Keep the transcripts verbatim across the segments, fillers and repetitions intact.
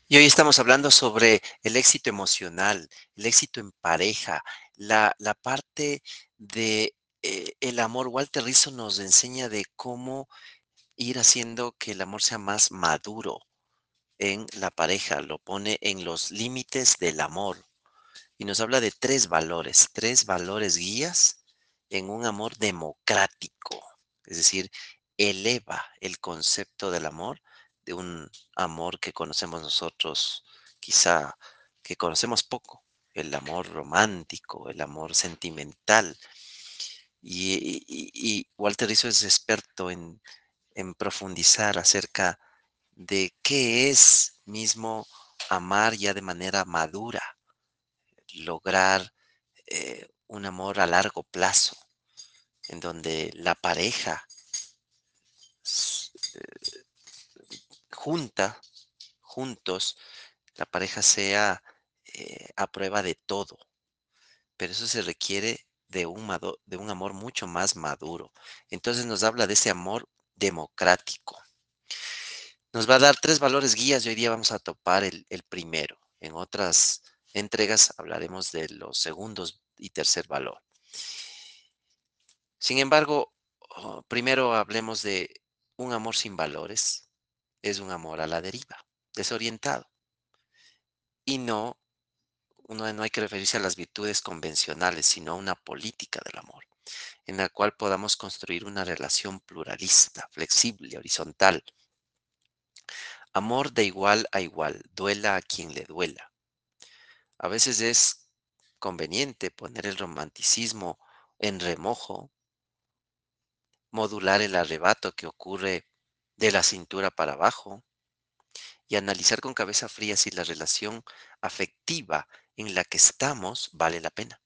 Y hoy estamos hablando sobre el éxito emocional, el éxito en pareja, la, la parte de eh, el amor. Walter Rizzo nos enseña de cómo ir haciendo que el amor sea más maduro en la pareja, lo pone en los límites del amor y nos habla de tres valores, tres valores guías en un amor democrático, es decir, eleva el concepto del amor de un amor que conocemos nosotros, quizá que conocemos poco, el amor romántico, el amor sentimental. Y, y- y Walter Rizzo es experto en, en profundizar acerca de qué es mismo amar ya de manera madura, lograr eh, un amor a largo plazo, en donde la pareja s- junta, juntos, la pareja sea eh, a prueba de todo, pero eso se requiere de un, mado- de un amor mucho más maduro. Entonces nos habla de ese amor democrático. Nos va a dar tres valores guías y hoy día vamos a topar el, el primero. En otras entregas hablaremos de los segundos y tercer valor. Sin embargo, oh, primero hablemos de un amor sin valores. Es un amor a la deriva, desorientado. Y no, no, no hay que referirse a las virtudes convencionales, sino a una política del amor, en la cual podamos construir una relación pluralista, flexible, horizontal. Amor de igual a igual, duela a quien le duela. A veces es conveniente poner el romanticismo en remojo, modular el arrebato que ocurre de la cintura para abajo y analizar con cabeza fría si la relación afectiva en la que estamos vale la pena.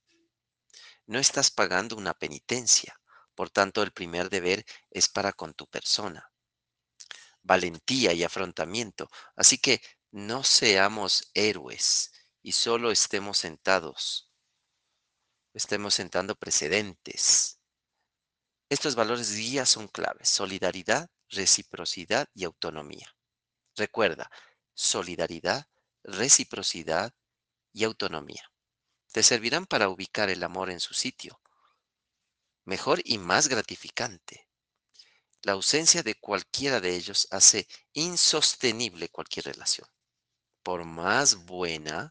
No estás pagando una penitencia, por tanto el primer deber es para con tu persona, valentía y afrontamiento, así que no seamos héroes y solo estemos sentados, estemos sentando precedentes. Estos valores guías son claves: solidaridad, reciprocidad y autonomía. Recuerda, solidaridad, reciprocidad y autonomía. Te servirán para ubicar el amor en su sitio, mejor y más gratificante. La ausencia de cualquiera de ellos hace insostenible cualquier relación, por más buena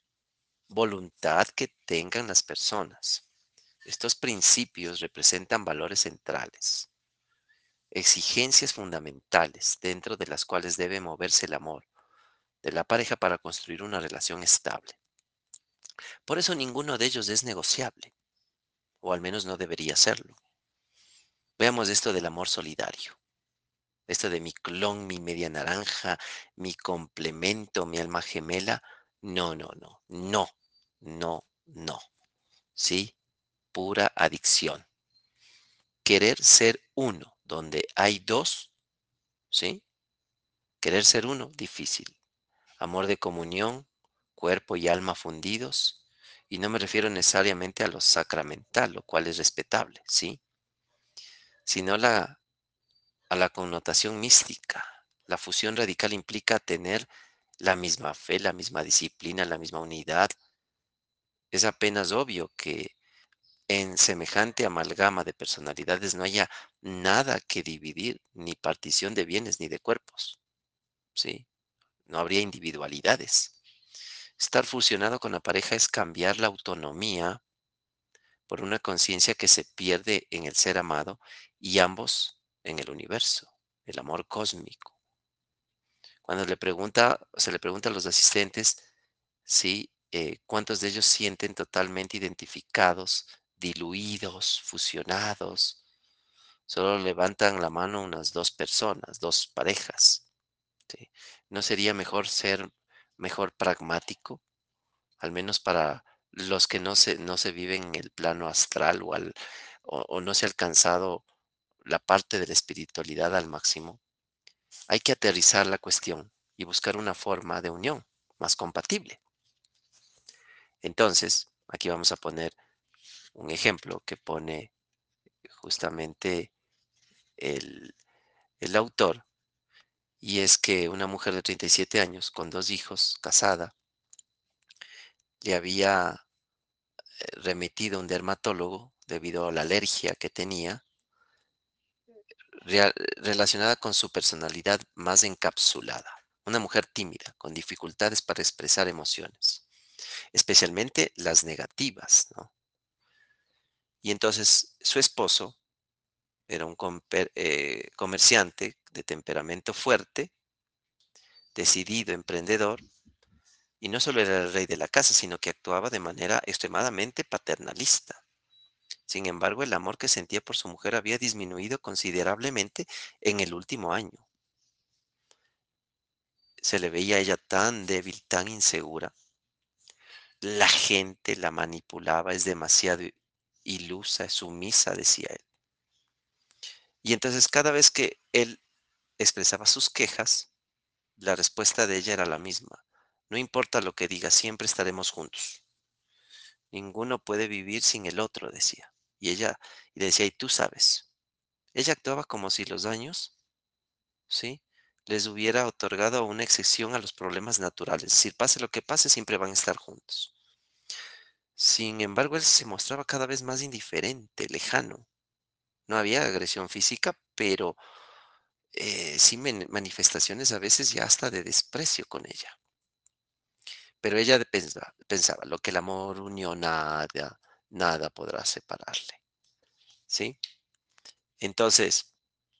voluntad que tengan las personas. Estos principios representan valores centrales, exigencias fundamentales dentro de las cuales debe moverse el amor de la pareja para construir una relación estable. Por eso ninguno de ellos es negociable, o al menos no debería serlo. Veamos esto del amor solidario, esto de mi clon, mi media naranja, mi complemento, mi alma gemela. No, no, no, no, no, no. ¿Sí? Pura adicción. Querer ser uno donde hay dos, ¿sí? Querer ser uno, difícil. Amor de comunión, cuerpo y alma fundidos. Y no me refiero necesariamente a lo sacramental, lo cual es respetable, ¿sí? Sino la, a la connotación mística. La fusión radical implica tener la misma fe, la misma disciplina, la misma unidad. Es apenas obvio que en semejante amalgama de personalidades no haya nada que dividir, ni partición de bienes ni de cuerpos, ¿sí? No habría individualidades. Estar fusionado con la pareja es cambiar la autonomía por una conciencia que se pierde en el ser amado y ambos en el universo, el amor cósmico. Cuando le pregunta, se le pregunta a los asistentes si eh, cuántos de ellos sienten totalmente identificados, diluidos, fusionados, solo levantan la mano unas dos personas, dos parejas. ¿Sí? ¿No sería mejor ser mejor pragmático? Al menos para los que no se, no se viven en el plano astral o, al, o, o no se ha alcanzado la parte de la espiritualidad al máximo. Hay que aterrizar la cuestión y buscar una forma de unión más compatible. Entonces, aquí vamos a poner un ejemplo que pone justamente el, el autor. Y es que una mujer de treinta y siete años, con dos hijos, casada, le había eh, remitido a un dermatólogo debido a la alergia que tenía, rea- relacionada con su personalidad más encapsulada. Una mujer tímida, con dificultades para expresar emociones, especialmente las negativas, ¿no? Y entonces su esposo era un comper- eh, comerciante de temperamento fuerte, decidido, emprendedor, y no solo era el rey de la casa, sino que actuaba de manera extremadamente paternalista. Sin embargo, el amor que sentía por su mujer había disminuido considerablemente en el último año. Se le veía a ella tan débil, tan insegura. La gente la manipulaba, es demasiado ilusa, es sumisa, decía él. Y entonces cada vez que él expresaba sus quejas, la respuesta de ella era la misma. No importa lo que diga, siempre estaremos juntos. Ninguno puede vivir sin el otro, decía. Y ella y le decía, y tú sabes. Ella actuaba como si los años, ¿sí?, les hubiera otorgado una excepción a los problemas naturales. Es decir, pase lo que pase, siempre van a estar juntos. Sin embargo, él se mostraba cada vez más indiferente, lejano. No había agresión física, pero eh, sí men- manifestaciones a veces ya hasta de desprecio con ella. Pero ella de- pensa- pensaba, lo que el amor unió, nada, nada podrá separarle. ¿Sí? Entonces,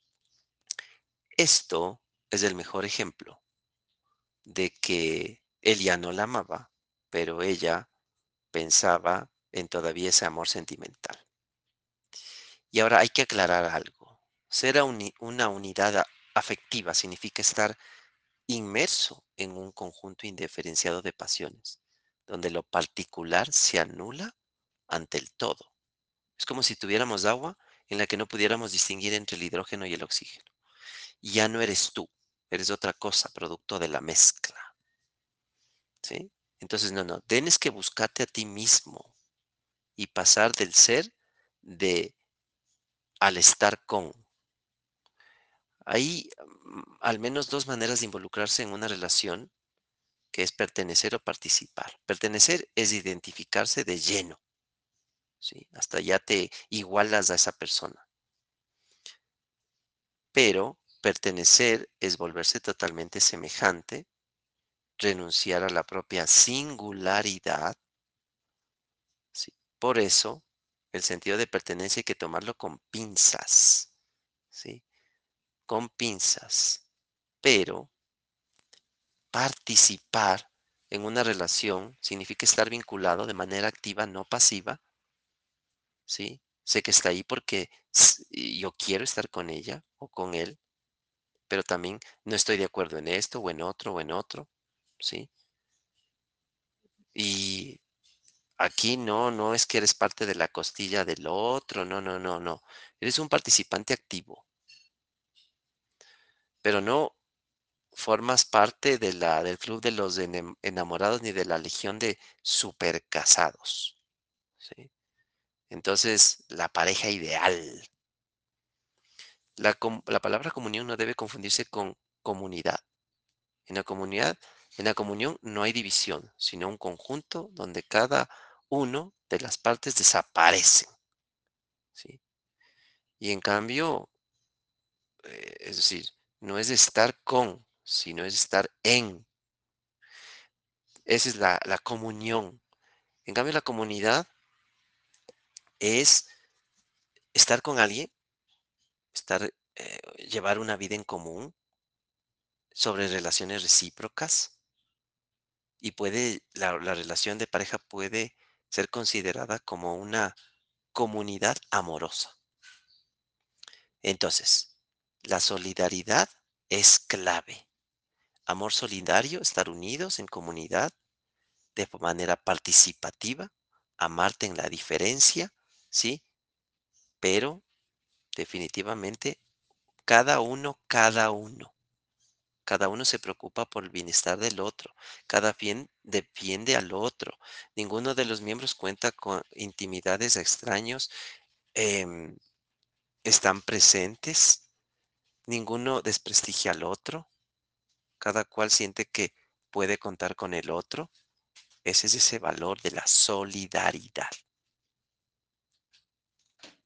esto es el mejor ejemplo de que él ya no la amaba, pero ella pensaba en todavía ese amor sentimental. Y ahora hay que aclarar algo. Ser a uni- una unidad a- afectiva significa estar inmerso en un conjunto indiferenciado de pasiones, donde lo particular se anula ante el todo. Es como si tuviéramos agua en la que no pudiéramos distinguir entre el hidrógeno y el oxígeno. Ya no eres tú, eres otra cosa, producto de la mezcla, ¿sí? Entonces, no, no, tienes que buscarte a ti mismo y pasar del ser de al estar con. Hay mm, al menos dos maneras de involucrarse en una relación, que es pertenecer o participar. Pertenecer es identificarse de lleno, ¿sí? Hasta ya te igualas a esa persona. Pero pertenecer es volverse totalmente semejante, renunciar a la propia singularidad, ¿sí? Por eso, el sentido de pertenencia hay que tomarlo con pinzas, ¿sí? Con pinzas. Pero participar en una relación significa estar vinculado de manera activa, no pasiva, ¿sí? Sé que está ahí porque s- y yo quiero estar con ella o con él, pero también no estoy de acuerdo en esto o en otro o en otro, ¿sí? Y aquí no, no es que eres parte de la costilla del otro, no, no, no, no. Eres un participante activo, pero no formas parte de la, del club de los enem- enamorados ni de la legión de supercasados, ¿sí? Entonces, la pareja ideal. La, com- la palabra comunión no debe confundirse con comunidad. En la comunidad, en la comunión no hay división, sino un conjunto donde cada uno de las partes desaparecen, ¿sí? Y en cambio, eh, es decir, no es estar con, sino es estar en. Esa es la, la comunión. En cambio, la comunidad es estar con alguien, estar, eh, llevar una vida en común sobre relaciones recíprocas, y puede, la, la relación de pareja puede ser considerada como una comunidad amorosa. Entonces, la solidaridad es clave. Amor solidario, estar unidos en comunidad de manera participativa, amarte en la diferencia, ¿sí? Pero definitivamente cada uno, cada uno. Cada uno se preocupa por el bienestar del otro. Cada quien defiende al otro. Ninguno de los miembros cuenta con intimidades a extraños. em, Están presentes. Ninguno desprestigia al otro. cada cual siente que puede contar con el otro. Ese es ese valor de la solidaridad.